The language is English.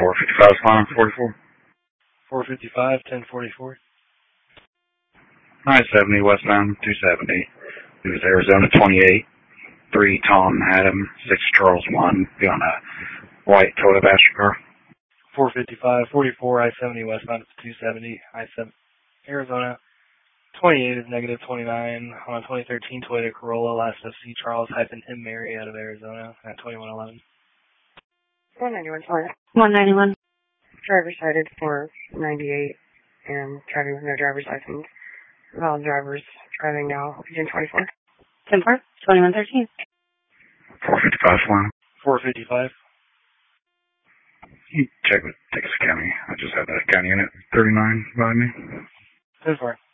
455 Swan 44. 455, 1044. I-70 westbound 270. It was Arizona 28. 3 Tom Adam 6 Charles 1. Be on a white Toyota Astra car. 455, 44, I-70 westbound 270. I-7 Arizona 28 is negative 29 on a 2013 Toyota Corolla, last of C. Charles-M. Mary out of Arizona at 2111. 191 Toyota. 191. Driver cited for 98 and driving with no driver's license. Valid drivers driving now. Region 24. 10-4, 2113. 455 Swan. 455. You check with Texas County. I just had that county unit 39 by me. 10-4.